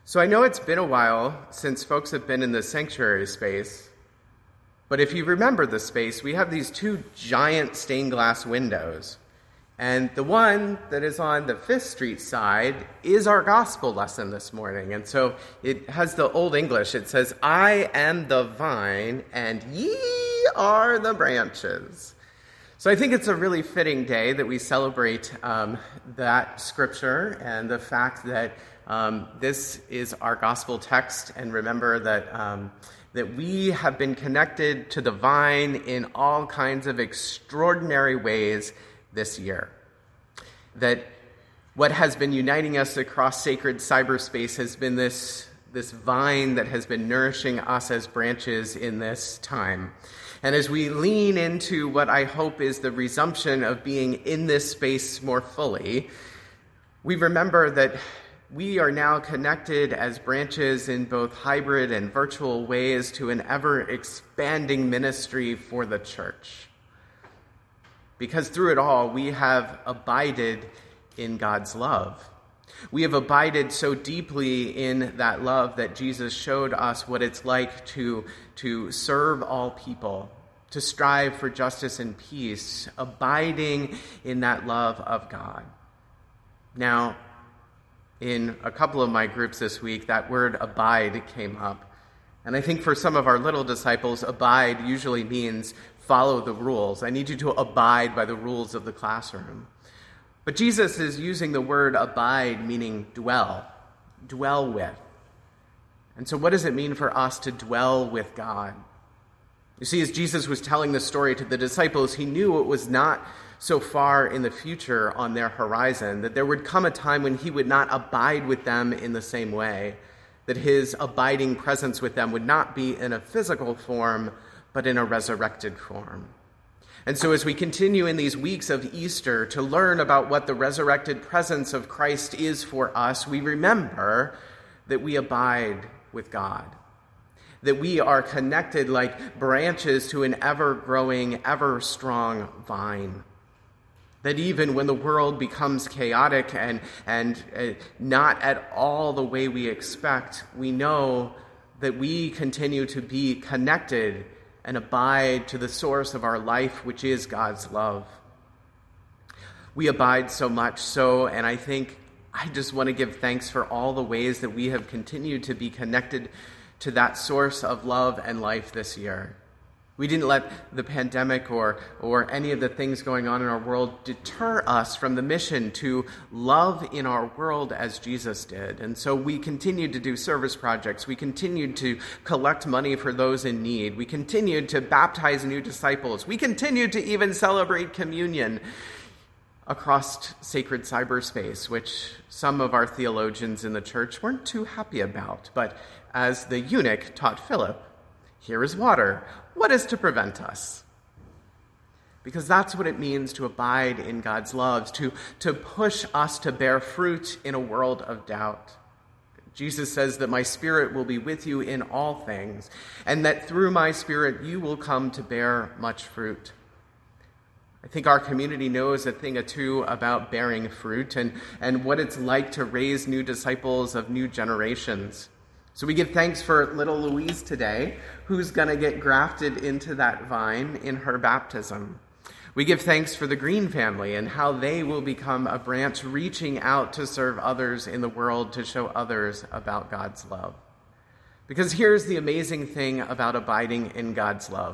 So I know it's been a while since folks have been in the sanctuary space, but if you remember the space, we have these two giant stained glass windows. And the one that is on the Fifth Street side is our gospel lesson this morning. And so it has the Old English. It says, "I am the vine, and ye are the branches." So I think it's a really fitting day that we celebrate that scripture and the fact that this is our gospel text, and remember that we have been connected to the vine in all kinds of extraordinary ways this year. That what has been uniting us across sacred cyberspace has been this vine that has been nourishing us as branches in this time. And as we lean into what I hope is the resumption of being in this space more fully, we remember that we are now connected as branches in both hybrid and virtual ways to an ever-expanding ministry for the church. Because through it all, we have abided in God's love. We have abided so deeply in that love that Jesus showed us what it's like to serve all people, to strive for justice and peace, abiding in that love of God. Now, in a couple of my groups this week, that word abide came up. And I think for some of our little disciples, abide usually means follow the rules. I need you to abide by the rules of the classroom. But Jesus is using the word abide, meaning dwell with. And so what does it mean for us to dwell with God? You see, as Jesus was telling this story to the disciples, he knew it was not so far in the future on their horizon, that there would come a time when he would not abide with them in the same way, that his abiding presence with them would not be in a physical form, but in a resurrected form. And so as we continue in these weeks of Easter to learn about what the resurrected presence of Christ is for us, we remember that we abide with God, that we are connected like branches to an ever-growing, ever-strong vine. That even when the world becomes chaotic and not at all the way we expect, we know that we continue to be connected and abide to the source of our life, which is God's love. We abide so much so, and I think I just want to give thanks for all the ways that we have continued to be connected to that source of love and life this year. We didn't let the pandemic or any of the things going on in our world deter us from the mission to love in our world as Jesus did. And so we continued to do service projects. We continued to collect money for those in need. We continued to baptize new disciples. We continued to even celebrate communion across sacred cyberspace, which some of our theologians in the church weren't too happy about. But as the eunuch taught Philip, here is water. What is to prevent us? Because that's what it means to abide in God's love, to push us to bear fruit in a world of doubt. Jesus says that my spirit will be with you in all things, and that through my spirit you will come to bear much fruit. I think our community knows a thing or two about bearing fruit and what it's like to raise new disciples of new generations. So we give thanks for little Louise today, who's going to get grafted into that vine in her baptism. We give thanks for the Green family and how they will become a branch reaching out to serve others in the world, to show others about God's love. Because here's the amazing thing about abiding in God's love.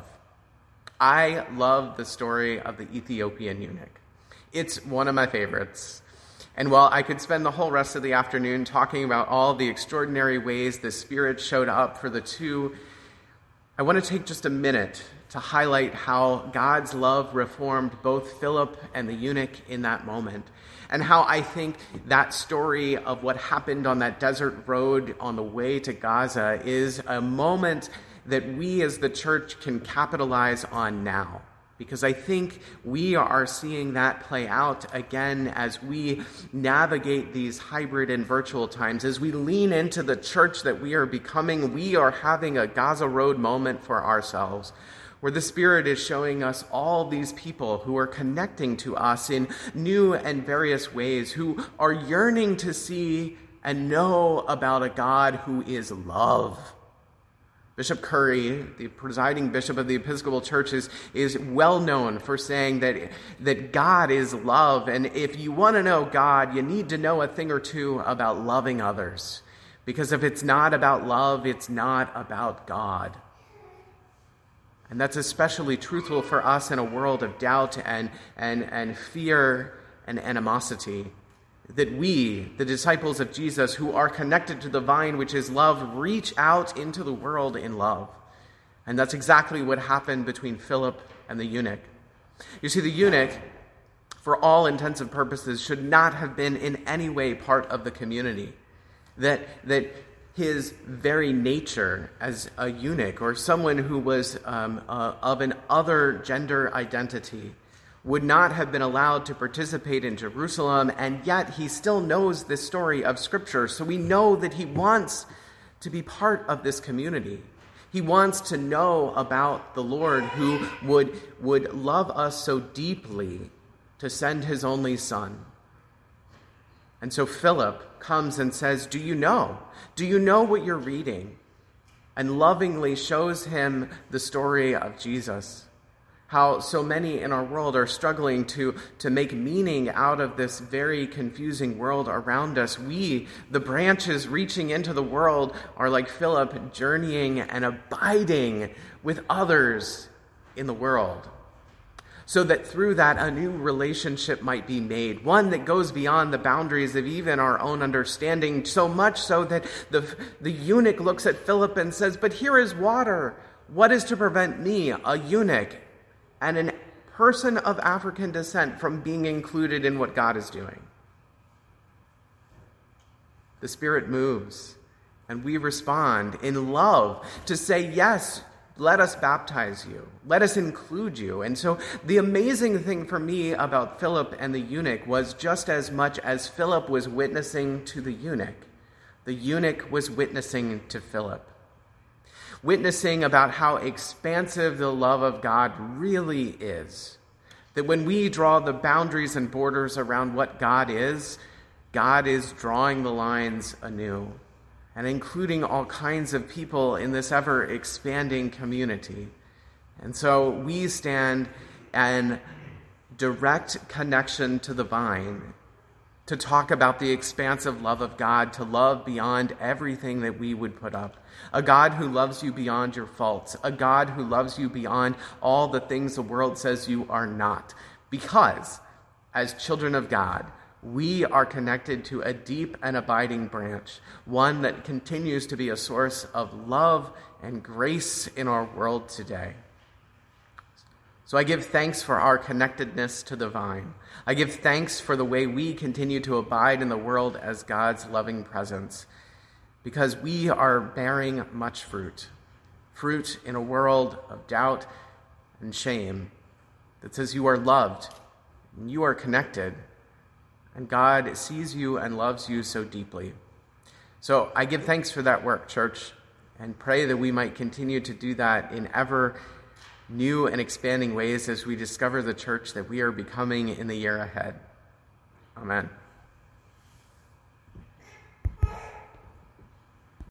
I love the story of the Ethiopian eunuch. It's one of my favorites. And while I could spend the whole rest of the afternoon talking about all the extraordinary ways the Spirit showed up for the two, I want to take just a minute to highlight how God's love reformed both Philip and the eunuch in that moment, and how I think that story of what happened on that desert road on the way to Gaza is a moment that we as the church can capitalize on now. Because I think we are seeing that play out again as we navigate these hybrid and virtual times. As we lean into the church that we are becoming, we are having a Gaza Road moment for ourselves, where the Spirit is showing us all these people who are connecting to us in new and various ways, who are yearning to see and know about a God who is love. Bishop Curry, the presiding bishop of the Episcopal Church, is well known for saying that God is love. And if you want to know God, you need to know a thing or two about loving others. Because if it's not about love, it's not about God. And that's especially truthful for us in a world of doubt and fear and animosity. That we, the disciples of Jesus, who are connected to the vine, which is love, reach out into the world in love. And that's exactly what happened between Philip and the eunuch. You see, the eunuch, for all intents and purposes, should not have been in any way part of the community. That his very nature as a eunuch, or someone who was of an other gender identity, would not have been allowed to participate in Jerusalem, and yet he still knows this story of Scripture. So we know that he wants to be part of this community. He wants to know about the Lord who would love us so deeply to send his only Son. And so Philip comes and says, do you know? Do you know what you're reading? And lovingly shows him the story of Jesus. How so many in our world are struggling to make meaning out of this very confusing world around us. We, the branches reaching into the world, are like Philip, journeying and abiding with others in the world. So that through that a new relationship might be made, one that goes beyond the boundaries of even our own understanding, so much so that the eunuch looks at Philip and says, but here is water. What is to prevent me, a eunuch, and a person of African descent, from being included in what God is doing? The Spirit moves, and we respond in love to say, yes, let us baptize you. Let us include you. And so the amazing thing for me about Philip and the eunuch was just as much as Philip was witnessing to the eunuch was witnessing to Philip. Witnessing about how expansive the love of God really is. That when we draw the boundaries and borders around what God is drawing the lines anew and including all kinds of people in this ever-expanding community. And so we stand in direct connection to the vine to talk about the expansive love of God, to love beyond everything that we would put up. A God who loves you beyond your faults. A God who loves you beyond all the things the world says you are not. Because, as children of God, we are connected to a deep and abiding branch, one that continues to be a source of love and grace in our world today. So I give thanks for our connectedness to the vine. I give thanks for the way we continue to abide in the world as God's loving presence, because we are bearing much fruit in a world of doubt and shame that says you are loved and you are connected, and God sees you and loves you so deeply. So I give thanks for that work, church, and pray that we might continue to do that in ever new and expanding ways as we discover the church that we are becoming in the year ahead. Amen.